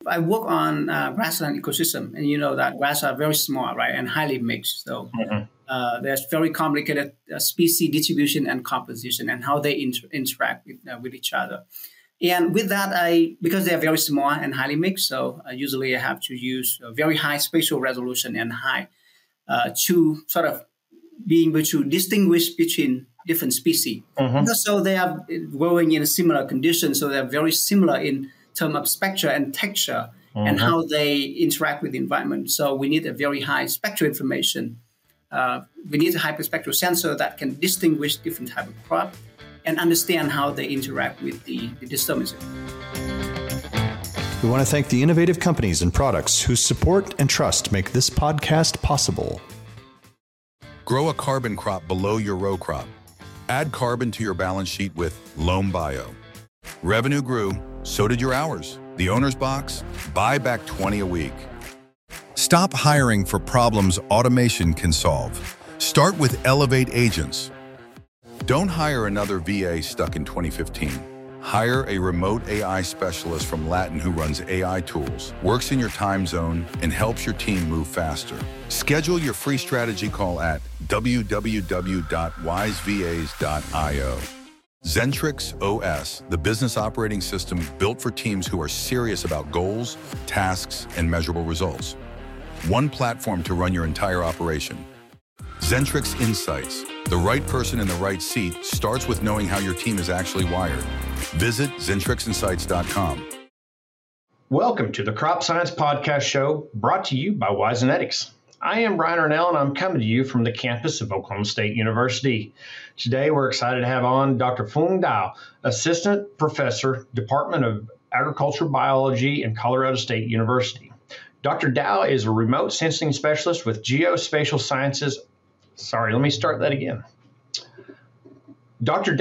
I work on grassland ecosystem, and you know that grass are very small, right, and highly mixed. So there's very complicated species distribution and composition, and how they interact with each other. And with that, because they're very small and highly mixed, so usually I have to use a very high spatial resolution and high to sort of being able to distinguish between different species. So they are growing in a similar condition, so they're very similar in terms of spectra and texture and how they interact with the environment. So we need a very high spectral information. We need a hyperspectral sensor that can distinguish different type of crop and understand how they interact with the disturbances. We want to thank the innovative companies and products whose support and trust make this podcast possible. Grow a carbon crop below your row crop. Add carbon to your balance sheet with Loam Bio. Revenue grew, so did your hours. The owner's box, buy back 20 a week. Stop hiring for problems automation can solve. Start with Elevate Agents. Don't hire another VA stuck in 2015. Hire a remote AI specialist from Latin who runs AI tools, works in your time zone, and helps your team move faster. Schedule your free strategy call at www.wisevas.io. Zentrix OS, the business operating system built for teams who are serious about goals, tasks, and measurable results. One platform to run your entire operation. Zentrix Insights. The right person in the right seat starts with knowing how your team is actually wired. Visit ZentrixInsights.com. Welcome to the Crop Science Podcast Show, brought to you by Wisenetics. I am Brian Arnell, and I'm coming to you from the campus of Oklahoma State University. Today, we're excited to have on Dr. Fung Dao, Assistant Professor, Department of Agricultural Biology in Colorado State University. Dr. Dao is a remote sensing specialist with geospatial sciences. Sorry, let me start that again. Dr.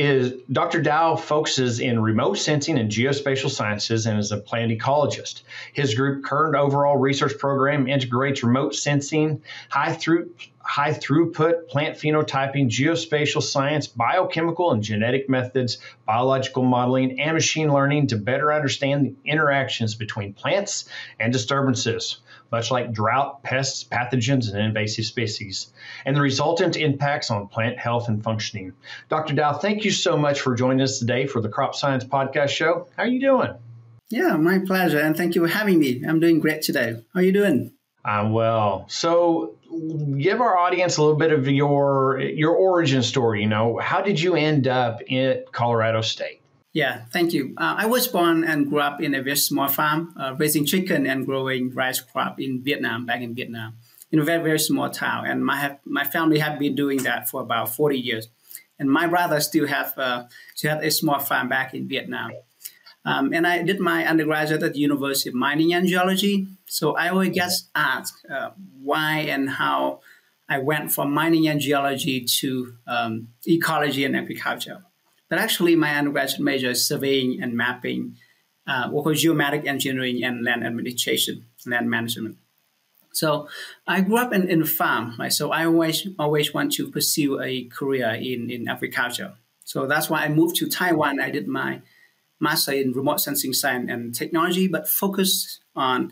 Dao focuses in remote sensing and geospatial sciences and is a plant ecologist. His group current overall research program integrates remote sensing, high throughput plant phenotyping, geospatial science, biochemical and genetic methods, biological modeling, and machine learning to better understand the interactions between plants and disturbances, much like drought, pests, pathogens, and invasive species, and the resultant impacts on plant health and functioning. Dr. Dao, thank you so much for joining us today for the Crop Science Podcast Show. How are you doing? Yeah, my pleasure, and thank you for having me. I'm doing great today. How are you doing? I'm well. So give our audience a little bit of your origin story. You know, how did you end up at Colorado State? Yeah, thank you. I was born and grew up in a very small farm, raising chicken and growing rice crop in Vietnam, back in Vietnam, in a very, very small town. And my family had been doing that for about 40 years. And my brother still had a small farm back in Vietnam. And I did my undergraduate at the University of Mining and Geology. So I always get asked why and how I went from mining and geology to ecology and agriculture. But actually, my undergraduate major is surveying and mapping, what called geomatic engineering and land administration, land management. So I grew up in a farm, right? So I always want to pursue a career in agriculture. So that's why I moved to Taiwan. I did my master in remote sensing science and technology, but focused on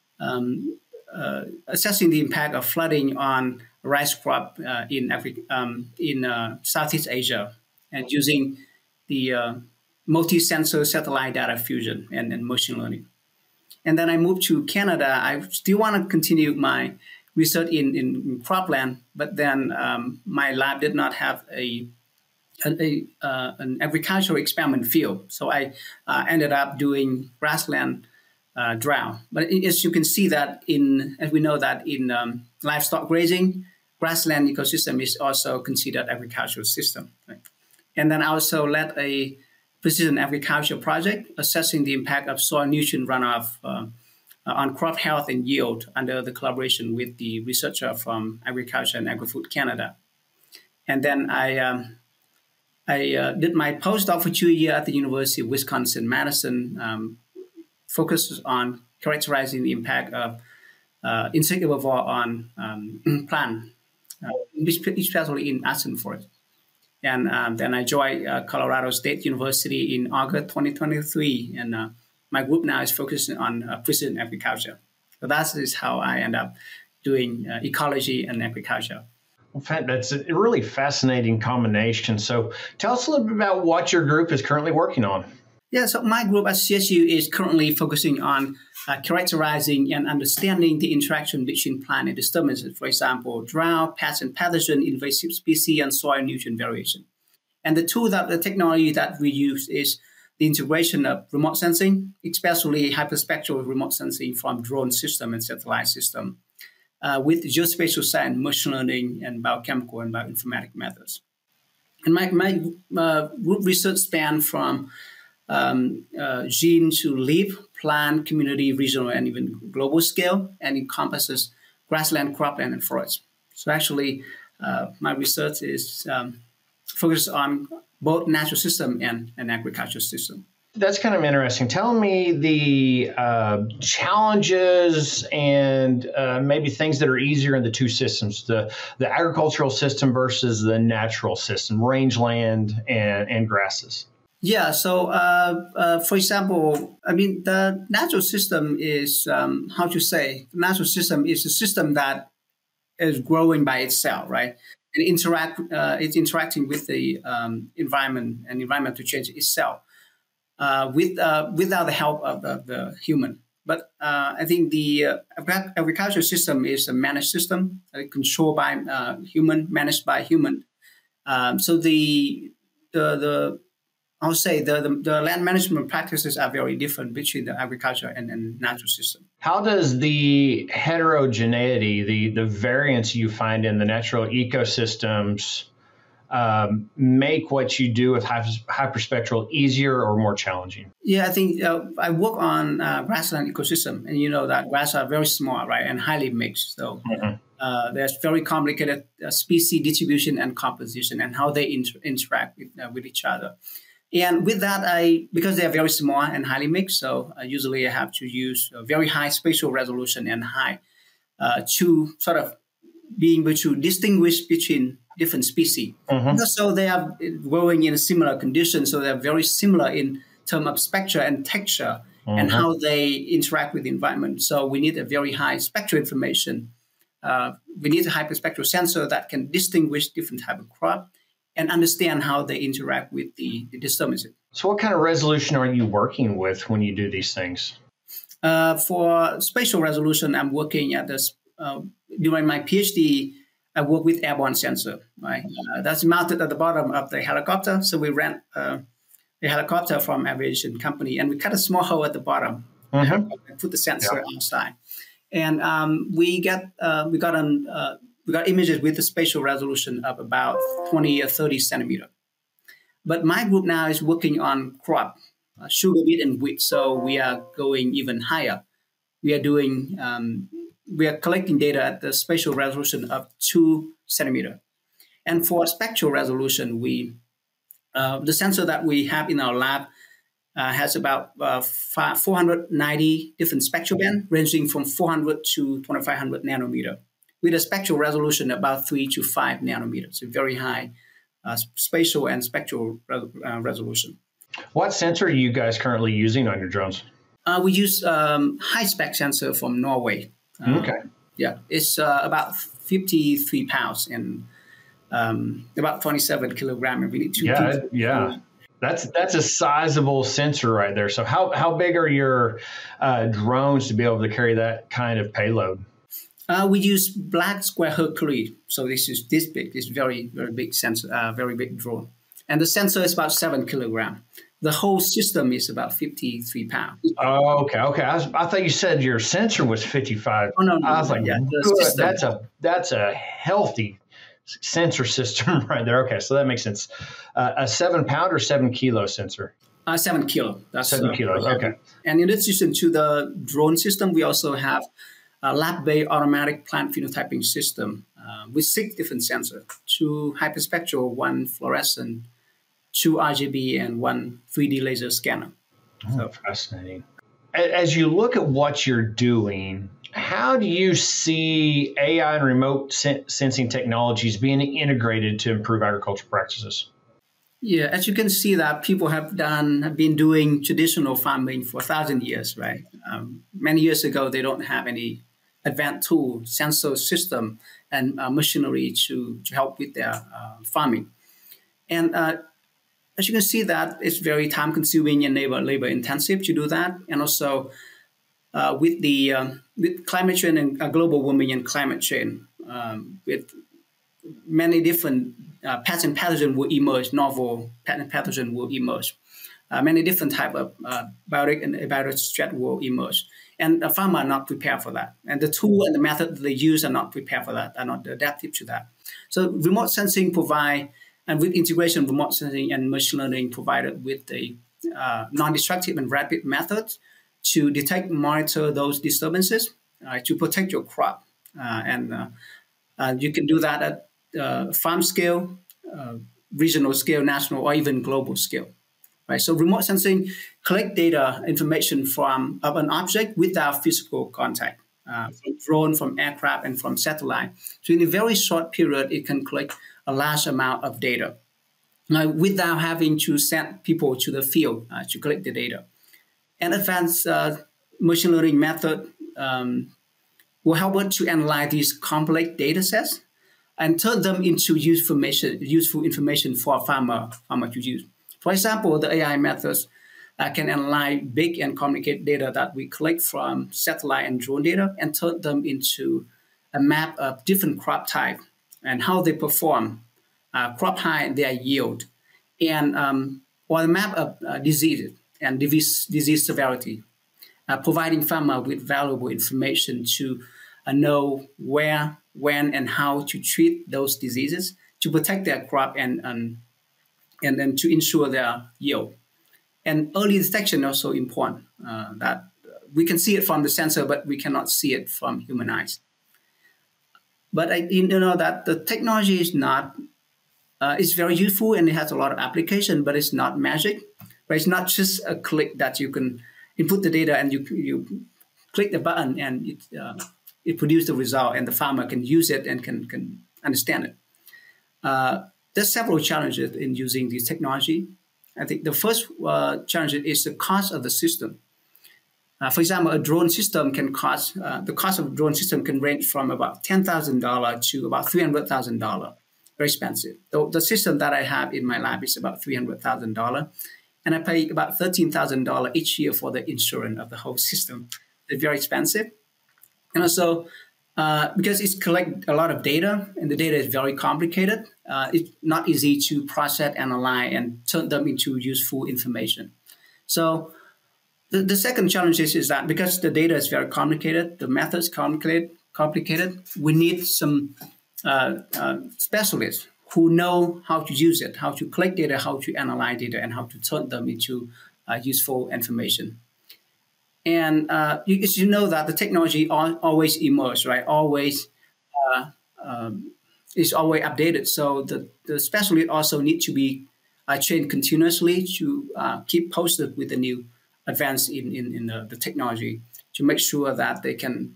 assessing the impact of flooding on rice crop in Southeast Asia, and using the multi-sensor satellite data fusion and machine learning. And then I moved to Canada. I still want to continue my research in cropland, but then my lab did not have an agricultural experiment field. So I ended up doing grassland drought. But as you can see that as we know that in livestock grazing, grassland ecosystem is also considered agricultural system. Right? And then I also led a precision agriculture project assessing the impact of soil nutrient runoff on crop health and yield under the collaboration with the researcher from Agriculture and Agri-Food Canada. And then I did my postdoc for 2 years at the University of Wisconsin-Madison, focused on characterizing the impact of insect herbivore on plant, especially in aspen forest. And then I joined Colorado State University in August 2023 and my group now is focusing on precision agriculture. So that is how I end up doing ecology and agriculture. In fact, that's a really fascinating combination. So tell us a little bit about what your group is currently working on. Yeah, so my group at CSU is currently focusing on characterizing and understanding the interaction between plant and disturbances, for example, drought, pest and pathogen, invasive species, and soil nutrient variation. And the technology that we use is the integration of remote sensing, especially hyperspectral remote sensing from drone system and satellite system, with geospatial science, machine learning, and biochemical and bioinformatic methods. And my group research span from gene to leaf, plant, community, regional, and even global scale, and encompasses grassland, cropland, and forest. So actually, my research is focused on both natural system and agricultural system. That's kind of interesting. Tell me the challenges and maybe things that are easier in the two systems, the agricultural system versus the natural system, rangeland and grasses. Yeah, so for example, I mean, the natural system is, the natural system is a system that is growing by itself, right? And it's interacting with the environment and environmental change itself without the help of the human. But I think the agricultural system is a managed system, controlled by human, managed by human. So I would say the land management practices are very different between the agriculture and natural system. How does the heterogeneity, the variance you find in the natural ecosystems make what you do with hyperspectral easier or more challenging? Yeah, I think I work on grassland ecosystem, and you know that grasses are very small, right, and highly mixed. So there's very complicated species distribution and composition and how they interact with each other. And with that, because they are very small and highly mixed, so usually I have to use a very high spatial resolution and high to sort of being able to distinguish between different species. So they are growing in a similar condition, so they're very similar in terms of spectra and texture and how they interact with the environment. So we need a very high spectral information. We need a hyperspectral sensor that can distinguish different type of crop and understand how they interact with the disturbances. So what kind of resolution are you working with when you do these things? For spatial resolution, I'm working at this, during my PhD, I work with airborne sensor, right? That's mounted at the bottom of the helicopter. So we rent a helicopter from aviation company, and we cut a small hole at the bottom and put the sensor outside. And we got images with a spatial resolution of about 20 or 30 centimeter. But my group now is working on crop, sugar beet and wheat. So we are going even higher. We are collecting data at the spatial resolution of 2 centimeter. And for spectral resolution, the sensor that we have in our lab has about 490 different spectral bands, ranging from 400 to 2500 nanometer, with a spectral resolution about 3 to 5 nanometers, so very high spatial and spectral resolution. What sensor are you guys currently using on your drones? We use high spec sensor from Norway. Okay. Yeah, it's about 53 pounds and about 27 kilograms. And we need to That's a sizable sensor right there. So how big are your drones to be able to carry that kind of payload? We use Black Square Hercules. So this is this big, this very, very big sensor, very big drone. And the sensor is about 7 kilograms. The whole system is about 53 pounds. Oh, okay. I thought you said your sensor was 55. Oh, no. I was like, good. That's a healthy sensor system right there. Okay, so that makes sense. A 7 pound or 7 kilo sensor? 7 kilo. That's 7 kilos. Okay. And in addition to the drone system, we also have a lab-based automatic plant phenotyping system with 6 different sensors: 2 hyperspectral, 1 fluorescent, 2 RGB, and 1 3D laser scanner. Oh, fascinating. As you look at what you're doing, how do you see AI and remote sensing technologies being integrated to improve agriculture practices? Yeah, as you can see that people have been doing traditional farming for 1,000 years, right? Many years ago, they don't have any advanced tool, sensor system, and machinery to help with their farming. And as you can see that it's very time consuming and labor intensive to do that. And also with climate change and global warming and climate change, with many different pathogen will emerge, novel pathogen will emerge. Many different type of biotic and abiotic threat will emerge. And the farmer are not prepared for that. And the tool and the method they use are not prepared for that, are not adaptive to that. So remote sensing provide, and with integration, remote sensing and machine learning provided with the non-destructive and rapid methods to detect, monitor those disturbances, to protect your crop. And you can do that at farm scale, regional scale, national, or even global scale. Right? So remote sensing collect data, information from of an object without physical contact, from drone, from aircraft, and from satellite. So in a very short period, it can collect a large amount of data, without having to send people to the field to collect the data. And advanced machine learning method will help us to analyze these complex data sets and turn them into useful information for a farmer to use. For example, the AI methods can analyze big and complicated data that we collect from satellite and drone data and turn them into a map of different crop types and how they perform, crop height, their yield, and or a map of diseases and disease severity, providing farmer with valuable information to know where, when, and how to treat those diseases to protect their crop and then to ensure their yield. And early detection also important, that we can see it from the sensor, but we cannot see it from human eyes. But you know that the technology is not, it's very useful and it has a lot of application, but it's not magic. Right? It's not just a click that you can input the data and you click the button and it produces the result and the farmer can use it and can understand it. There's several challenges in using this technology. I think the first challenge is the cost of the system. For example, a drone system can cost, the cost of a drone system can range from about $10,000 to about $300,000. Very expensive. The system that I have in my lab is about $300,000. And I pay about $13,000 each year for the insurance of the whole system. It's very expensive. And also, because it's collect a lot of data, and the data is very complicated, it's not easy to process, analyze, and turn them into useful information. So the second challenge is that because the data is very complicated, the methods complicated, we need some specialists who know how to use it, how to collect data, how to analyze data, and how to turn them into useful information. And you know that the technology always emerges, right? Always is always updated. So the specialists also need to be trained continuously to keep posted with the new advance in the technology to make sure that they can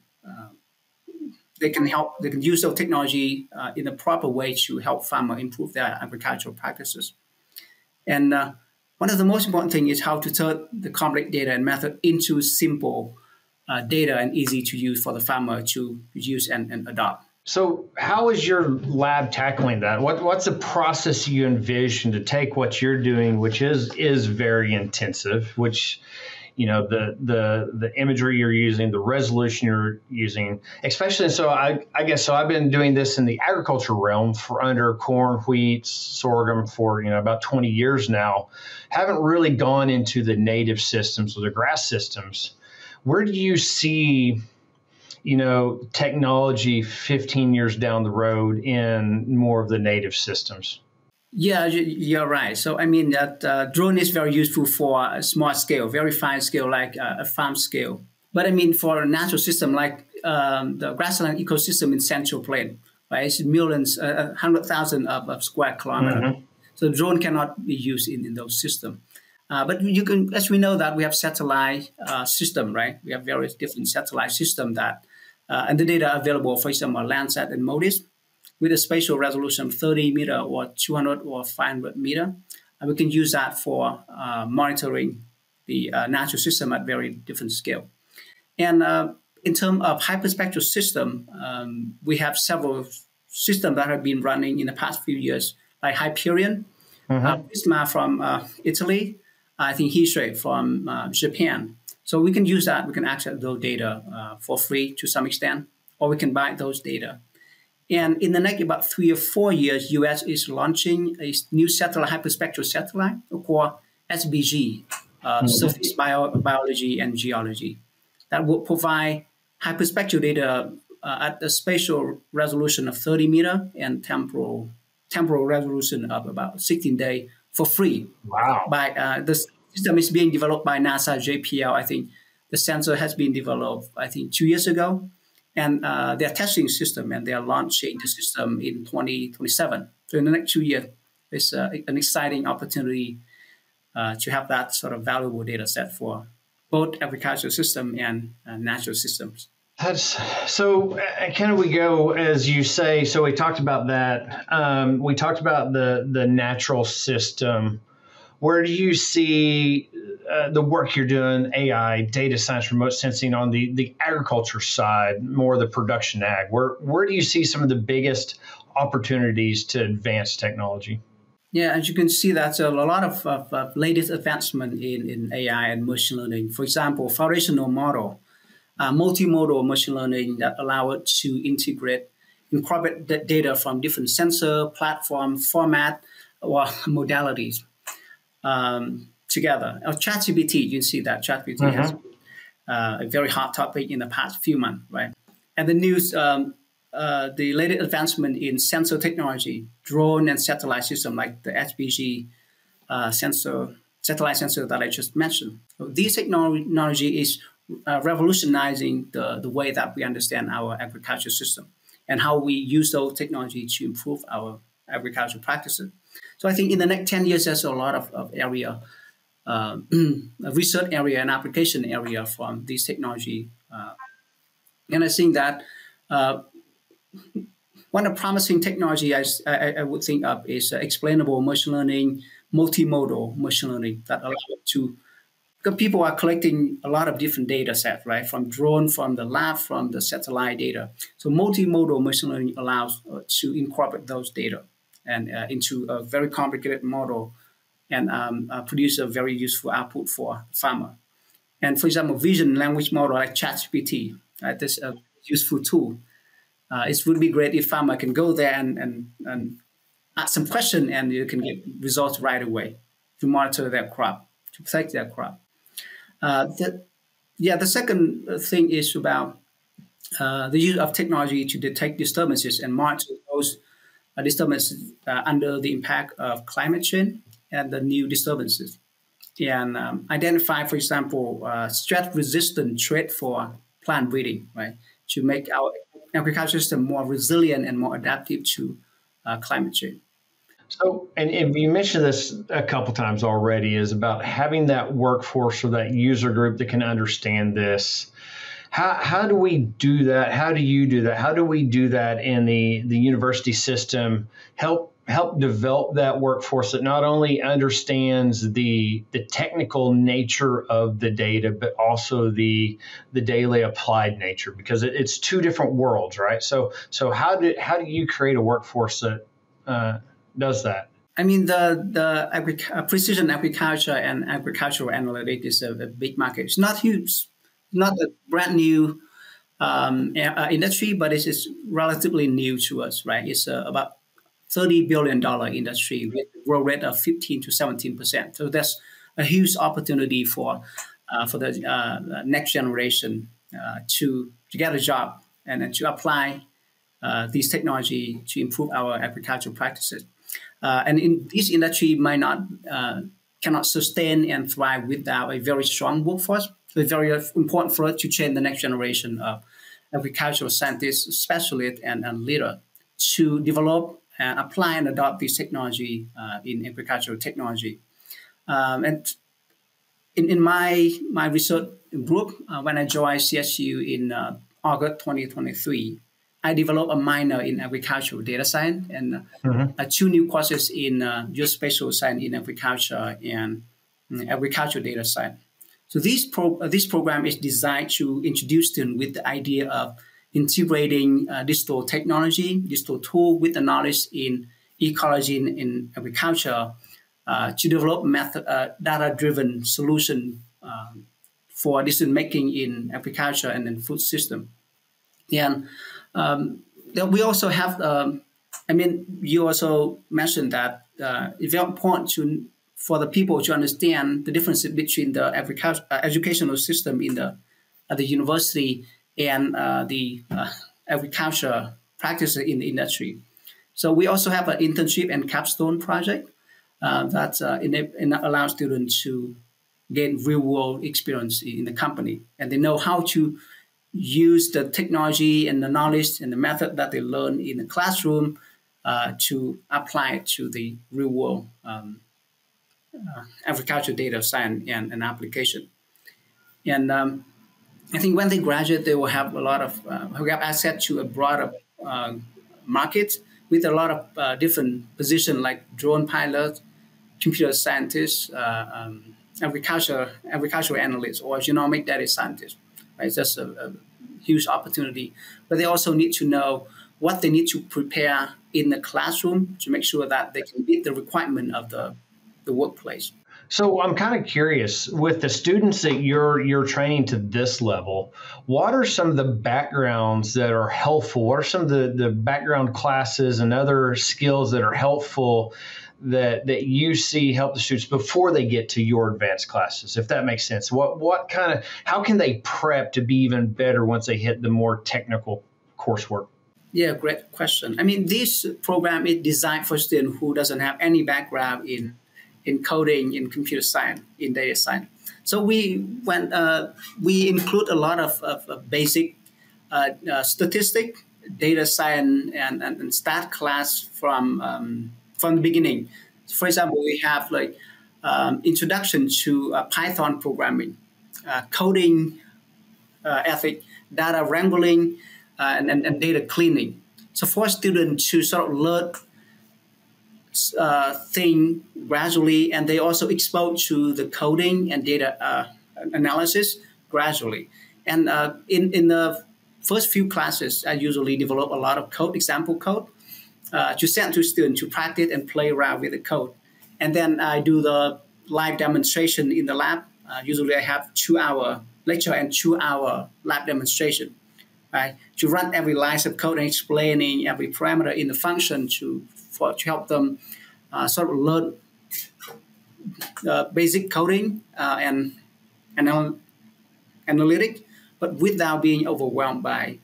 use the technology in a proper way to help farmers improve their agricultural practices. And one of the most important things is how to turn the complex data and method into simple data and easy to use for the farmer to use and adopt. So how is your lab tackling that? What's the process you envision to take what you're doing, which is very intensive, which, you know, the imagery you're using, the resolution you're using, especially. So I guess, so I've been doing this in the agriculture realm for under corn, wheat, sorghum for, you know, about 20 years now. Haven't really gone into the native systems or the grass systems. Where do you see, you know, technology 15 years down the road in more of the native systems? Yeah, you're right. So, I mean, that drone is very useful for a small scale, very fine scale, like a farm scale. But I mean, for a natural system like the grassland ecosystem in Central Plain, right? It's millions, 100,000 of square kilometers. Mm-hmm. So drone cannot be used in those systems. But you can, as we know that we have satellite system, right? We have various different satellite systems that, and the data available, for example, Landsat and MODIS, with a spatial resolution of 30 meter or 200 or 500 meter, And we can use that for monitoring the natural system at very different scale. And in terms of hyperspectral system, we have several systems that have been running in the past few years, like Hyperion, Prisma from Italy, I think Hisui from Japan. So we can use that. We can access those data for free to some extent, or we can buy those data. And in the next about 3 or 4 years, U.S. is launching a new satellite, hyperspectral satellite called SBG, Surface Biology and Geology, that will provide hyperspectral data at a spatial resolution of 30 meter and temporal resolution of about 16 days for free. Wow! The system is being developed by NASA JPL. I think the sensor has been developed, I think, 2 years ago. And they're testing the system, and they're launching the system in 2027. So in the next 2 years, it's an exciting opportunity to have that sort of valuable data set for both agricultural system and natural systems. That's so. Can we go, as you say? So we talked about that. We talked about the natural system. Where do you see the work you're doing, AI, data science, remote sensing on the agriculture side, more the production ag? Where do you see some of the biggest opportunities to advance technology? Yeah, as you can see, that's a lot of latest advancement in AI and machine learning. For example, foundational model, multimodal machine learning that allow it to incorporate data from different sensor, platform, format, or modalities. Together. ChatGPT, you can see that ChatGPT has been a very hot topic in the past few months, right? And the news, the latest advancement in sensor technology, drone and satellite system like the SBG satellite sensor that I just mentioned. So this technology is revolutionizing the way that we understand our agriculture system and how we use those technology to improve our agricultural practices. So I think in the next 10 years, there's a lot of area, research area and application area from this technology. And I think that one of the promising technology I would think of is explainable machine learning, multimodal machine learning that allows to, because people are collecting a lot of different data sets, right? From drone, from the lab, from the satellite data. So multimodal machine learning allows to incorporate those data and into a very complicated model and produce a very useful output for farmer. And for example, vision language model like ChatGPT, right? This is a useful tool. It would be great if farmer can go there and ask some question and you can get results right away to monitor their crop, to protect their crop. The second thing is about the use of technology to detect disturbances and monitor those disturbances under the impact of climate change and the new disturbances. And identify, for example, stress-resistant trait for plant breeding, right? To make our agriculture system more resilient and more adaptive to climate change. So, and you mentioned this a couple times already, is about having that workforce or that user group that can understand this. How do we do that? How do you do that? How do we do that in the university system? Help develop that workforce that not only understands the technical nature of the data, but also the daily applied nature, because it's two different worlds, right? So how do you create a workforce that does that? I mean, the precision agriculture and agricultural analytics is a big market. It's not huge, not a brand new industry, but it's relatively new to us, right? It's about $30 billion industry with a growth rate of 15 to 17%. So that's a huge opportunity for the next generation to get a job and to apply this technology to improve our agricultural practices. And in this industry cannot sustain and thrive without a very strong workforce. So it's very important for us to train the next generation of agricultural scientists, specialists, and leaders to develop and apply and adopt this technology in agricultural technology. And in my research group, when I joined CSU in August 2023, I developed a minor in agricultural data science and 2 new courses in geospatial science in agriculture and agricultural data science. So this program is designed to introduce students with the idea of integrating digital technology, digital tool with the knowledge in ecology and in agriculture to develop data-driven solution for decision making in agriculture and in food system. And we also have, you also mentioned that it's very important for the people to understand the difference between the educational system in at the university and the agriculture practices in the industry. So we also have an internship and capstone project that allows students to gain real-world experience in the company, and they know how to use the technology and the knowledge and the method that they learn in the classroom to apply it to the real-world agricultural data science and application. And I think when they graduate, they will have a lot of have access to a broader market with a lot of different positions like drone pilot, computer scientist, agricultural analyst, or genomic data scientist. Right? That's a huge opportunity. But they also need to know what they need to prepare in the classroom to make sure that they can meet the requirement of the workplace. So I'm kind of curious, with the students that you're training to this level, what are some of the backgrounds that are helpful? What are some of the background classes and other skills that are helpful that you see help the students before they get to your advanced classes, if that makes sense? How can they prep to be even better once they hit the more technical coursework? Yeah, great question. I mean, this program is designed for students who doesn't have any background in coding, in computer science, in data science. So we include a lot of basic statistic, data science, and stat class from the beginning. For example, we have introduction to Python programming, coding ethic, data wrangling, and data cleaning. So for students to sort of learn thing gradually, and they also exposed to the coding and data analysis gradually. And in the first few classes, I usually develop a lot of example code, to send to students to practice and play around with the code. And then I do the live demonstration in the lab. Usually I have 2-hour lecture and 2-hour lab demonstration, right? To run every line of code and explaining every parameter in the function to help them sort of learn basic coding and analytic, but without being overwhelmed by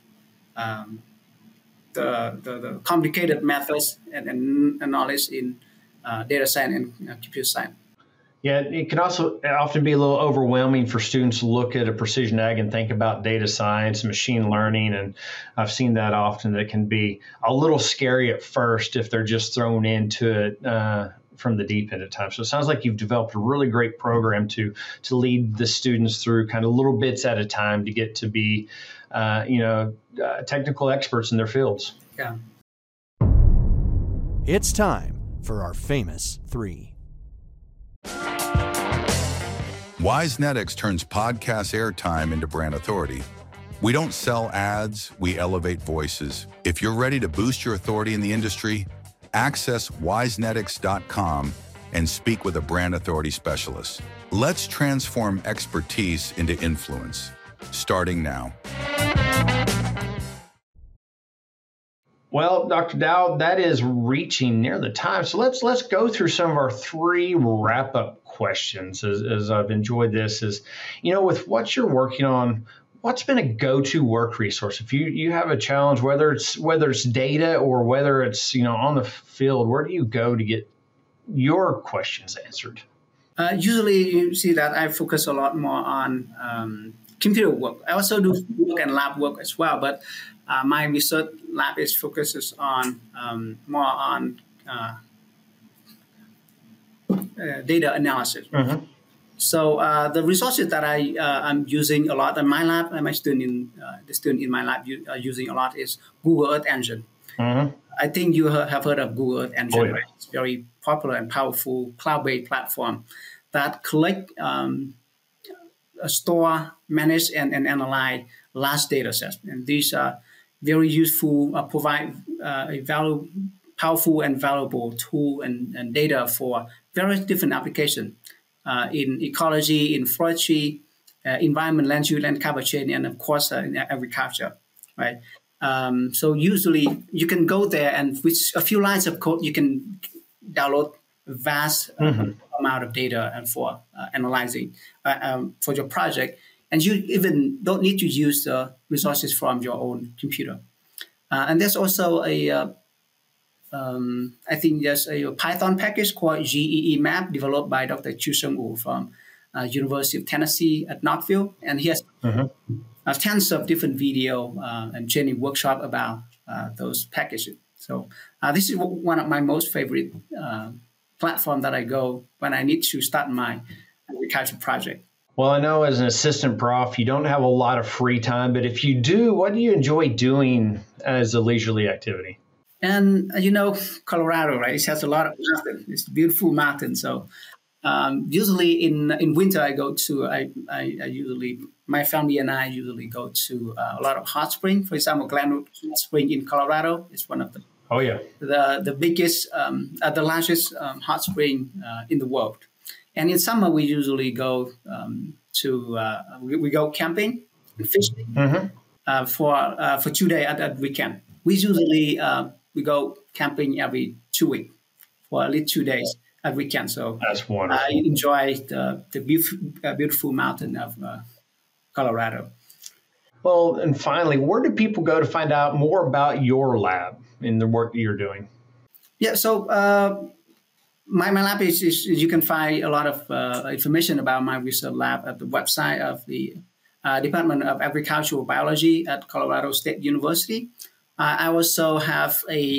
the complicated methods and knowledge in data science and computer science. Yeah, it can also often be a little overwhelming for students to look at a precision ag and think about data science, machine learning, and I've seen that often that it can be a little scary at first if they're just thrown into it from the deep end at times. So it sounds like you've developed a really great program to lead the students through kind of little bits at a time to get to be, technical experts in their fields. Yeah. It's time for our famous 3. WiseNetX turns podcast airtime into brand authority. We don't sell ads, we elevate voices. If you're ready to boost your authority in the industry, access wisenetx.com and speak with a brand authority specialist. Let's transform expertise into influence, starting now. Well, Dr. Dow, that is reaching near the time. So let's go through some of our 3 wrap-up questions. As I've enjoyed this, is, with what you're working on, what's been a go-to work resource? If you have a challenge, whether it's data or whether it's on the field, where do you go to get your questions answered? Usually, you see that I focus a lot more on computer work. I also do work and lab work as well, but my research lab focuses on more on data analysis. Mm-hmm. So the resources that I'm using a lot in my lab, and the student in my lab are using a lot is Google Earth Engine. Mm-hmm. I think you have heard of Google Earth Engine. Right? It's very popular and powerful cloud-based platform that collect, store, manage, and analyze large data sets. And these are very useful, provide a powerful and valuable tool and data for various different applications in ecology, in forestry, environment, land use, land carbon change, and of course in agriculture, right? So usually you can go there and with a few lines of code, you can download vast amount of data and for analyzing for your project. And you even don't need to use the resources from your own computer. And there's also I think there's a Python package called GEEmap developed by Dr. Chu Sung-woo from University of Tennessee at Knoxville. And he has tons of different video and training workshop about those packages. So this is one of my most favorite platform that I go when I need to start my agriculture project. Well, I know as an assistant prof, you don't have a lot of free time, but if you do, what do you enjoy doing as a leisurely activity? And Colorado, right? It has a lot of mountains. It's a beautiful mountain. So usually in winter, I go to. I usually my family and I usually go to a lot of hot spring. For example, Glenwood Hot Spring in Colorado is one of the the biggest, the largest hot spring in the world. And in summer, we usually go we go camping and fishing for 2 days at the weekend. We usually we go camping every 2 weeks for at least 2 days at weekend. So that's wonderful. I enjoy the beautiful mountain of Colorado. Well, and finally, where do people go to find out more about your lab and the work that you're doing? Yeah, so my lab is you can find a lot of information about my research lab at the website of the Department of Agricultural Biology at Colorado State University. I also have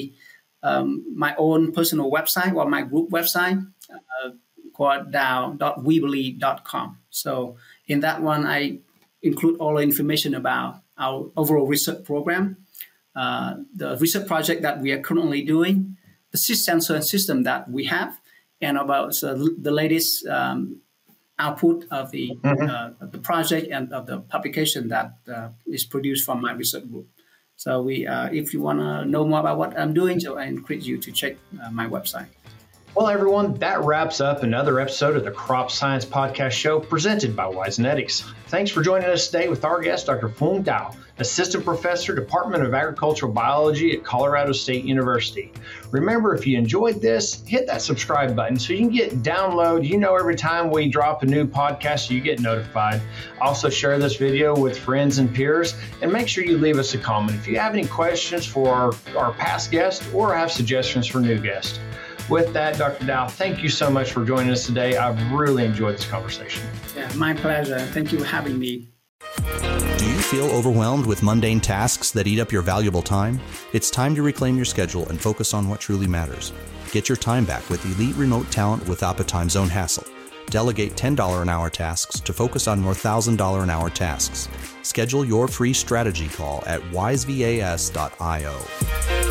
my own personal website or my group website called dow.weebly.com. So in that one, I include all the information about our overall research program, the research project that we are currently doing, the sensor system that we have, and about the latest output of the project and of the publication that is produced from my research group. So if you want to know more about what I'm doing, so I encourage you to check my website. Well, everyone, that wraps up another episode of the Crop Science Podcast Show presented by Wysenetics. Thanks for joining us today with our guest, Dr. Phuong Dao, Assistant Professor, Department of Agricultural Biology at Colorado State University. Remember, if you enjoyed this, hit that subscribe button so you can get download. Every time we drop a new podcast, you get notified. Also, share this video with friends and peers, and make sure you leave us a comment if you have any questions for our past guests or have suggestions for new guests. With that, Dr. Dao, thank you so much for joining us today. I've really enjoyed this conversation. Yeah, my pleasure. Thank you for having me. Do you feel overwhelmed with mundane tasks that eat up your valuable time? It's time to reclaim your schedule and focus on what truly matters. Get your time back with elite remote talent without the time zone hassle. Delegate $10 an hour tasks to focus on more $1,000 an hour tasks. Schedule your free strategy call at wisevas.io.